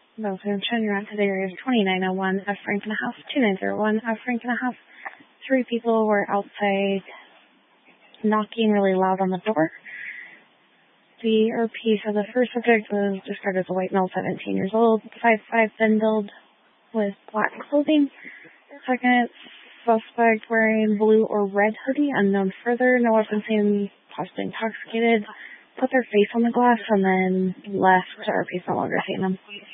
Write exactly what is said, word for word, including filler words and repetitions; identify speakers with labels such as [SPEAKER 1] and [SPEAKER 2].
[SPEAKER 1] Those who have shown you around to the area is twenty-nine oh one F Frankenhouse, two nine zero one F Frankenhouse. Three people were outside knocking really loud on the door. The R P for the first subject was described as a white male, seventeen years old, five five, thin build, with black clothing. Second suspect wearing blue or red hoodie, unknown further, no weapon seen, possibly intoxicated, put their face on the glass and then left. R P's no longer seen them.